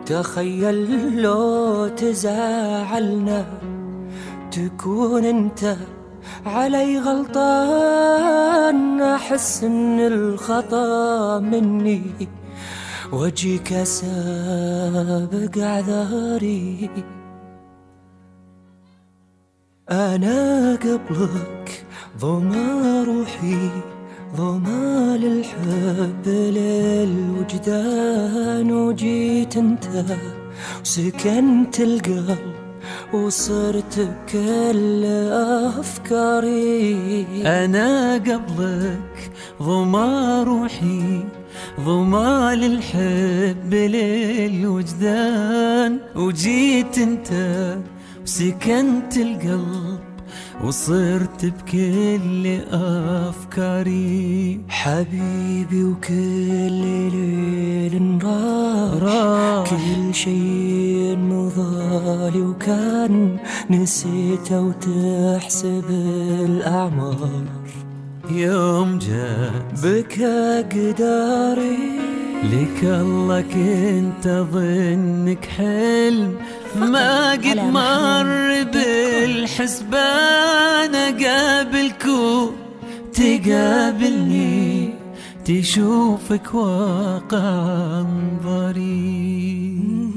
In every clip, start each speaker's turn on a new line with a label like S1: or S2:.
S1: تخيل لو تزعلنا تكون انت علي غلطان، احس ان الخطا مني واجيك اسابق اعذاري. انا قبلك ضما روحي ضما للحب للوجدان، وجيت انت وسكنت القلب وصرت بكل أفكاري.
S2: أنا قبلك ضما روحي ضما للحب للوجدان، وجيت انت وسكنت القلب وصرت بكل أفكاري.
S1: حبيبي وكل ليل نراح كل شيء مضالي، وكان نسيته وتحسب الأعمار.
S2: يوم جات
S1: بك أقداري
S2: لك الله كنت أظنك حلم ما قد مر بالحسبان، أقابلك تقابلني تشوفك واقع انظري.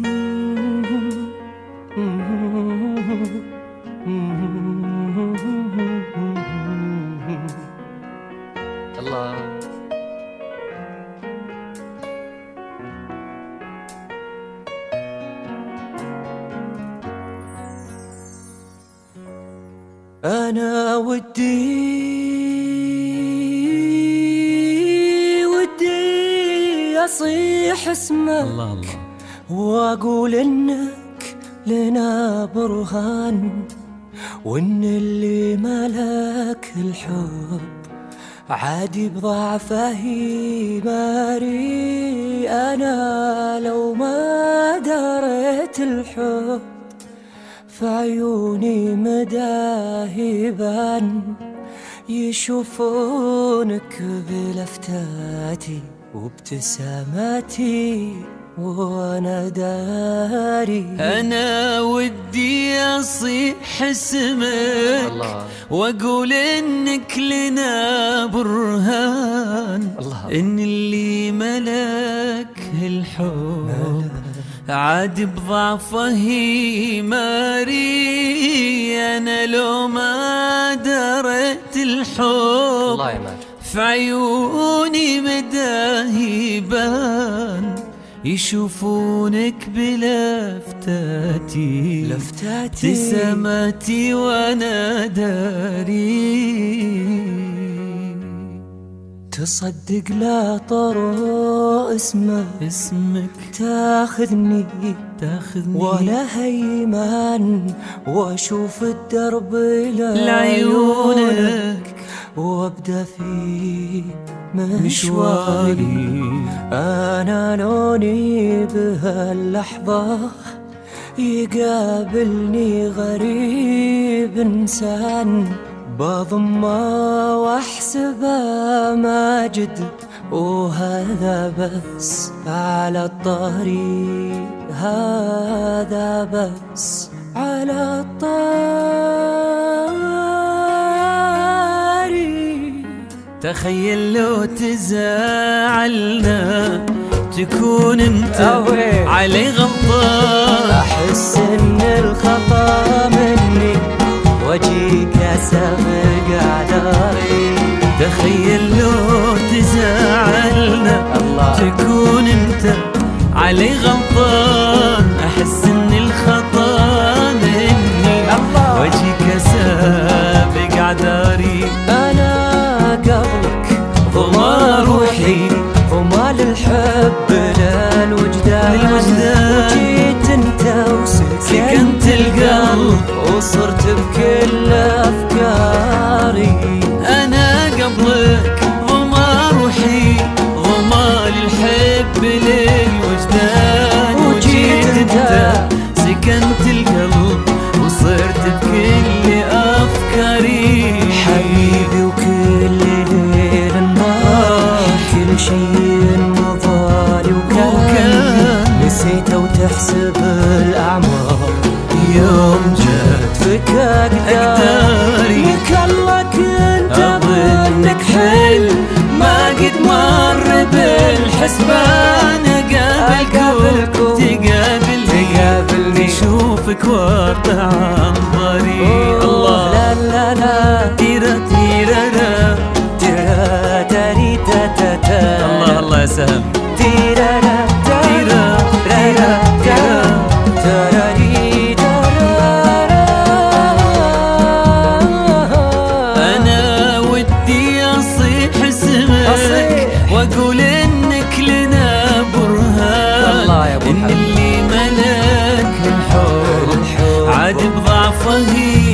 S1: الله أنا ودي أصيح اسمك
S2: الله الله،
S1: وأقول إنك لنا برهان، وإن اللي ملك الحب عادي بضعفه ماري. أنا لو ما دريت الحب فعيوني مداهبان، يشوفونك بلفتاتي وابتساماتي وانا داري.
S2: أنا ودي أصيح اسمك وأقول إنك لنا برهان، إن اللي ملك الحب عاد بضعفه ماري. أنا لو ما دريت الحب فعيوني مداهبان، يشوفونك بلفتاتي ابتساماتي وانا داري.
S1: تصدق لا طر اسمك تاخذني ولا هيمان، واشوف الدرب لعيونك وابدا في مشواري. انا لوني بهاللحظة يقابلني غريب انسان، بضمه واحسبه ماجد وهذا بس على الطريق، هذا بس على الطريق.
S2: تخيل لو تزعلنا تكون انت علي غلطان،
S1: احس ان الخطا مني واجيك اسابق اعذاري.
S2: تخيل لو تزعلنا تكون انت علي غلطان، احس ان الخطا مني واجيك اسابق اعذاري.
S1: انا قبلك ضما روحي ضما للحب للوجدان، وجيت انت وسكنت القلب وصرت بكل افكاري.
S2: انا قبلك ضما روحي ضما للحب للوجدان، وجيت انت سكنت القلب وصرت بكل افكاري.
S1: حبيبي وكل ليل نراح كل شيء مضالي، وكان نسيته تحسب الأعمار يوم جت فيك أقداري وكلك انت
S2: أظنك حل ما قد مر بالحسبان أقابلكم تقابلني تشوفك واقع انظري الله
S1: لا لا لا
S2: تيرا تيرا را
S1: تيرا تاري تا تا تا
S2: الله الله يا سهم
S1: تيرا را
S2: تيرا تيرا تيرا
S1: تاري
S2: أنا ودي أصيح اسمك وأقول إنك لنا برهان إن اللي ملك الحب عاد بضعفه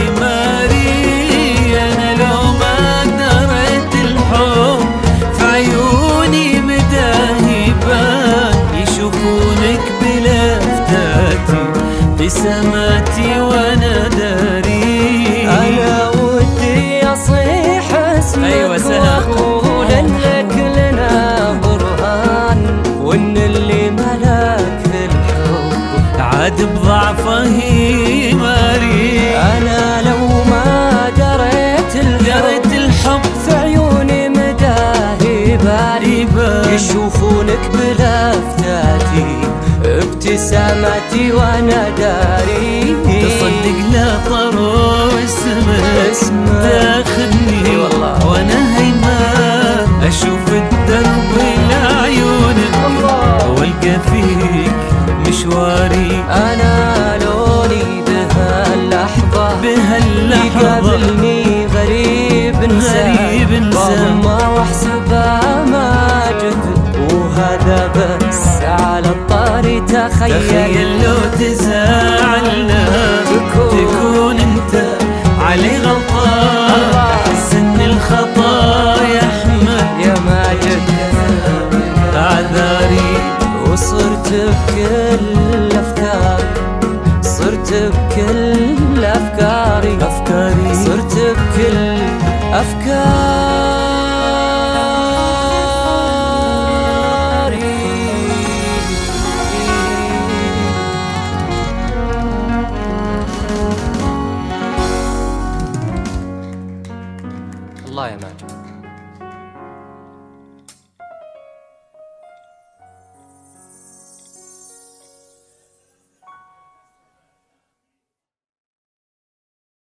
S2: ماري أنا لو ما دريت الحب في عيوني مداهبان يشوفونك بلفتاتي بسماتي وأنا داري
S1: أنا ودي أصيح اسمك
S2: أيوة
S1: وأقول إنك لنا برهان وإن اللي ملك الحب
S2: عاد بضعفه ماري
S1: أنا لو ما دريت الحب في عيوني مداهبان يشوفونك بلفتاتي ابتسامتي وانا داري
S2: تصدق لا طروا اسمك تاخذني وانا هيمان اشوف الدرب لعيونك والقى فيك مشواري
S1: انا لوني بهاللحظة يقابلني غريب انسان ما واحسبها ماجد وهذا بس على الطاري
S2: تخيل لو تزعلنا تكون انت علي غلطان احس ان الخطا يحمل
S1: يا ماجد
S2: اعذاري
S1: وصرت بكل افكاري صرت بكل افكاري صرت بكل افكاري الله يا ماجد.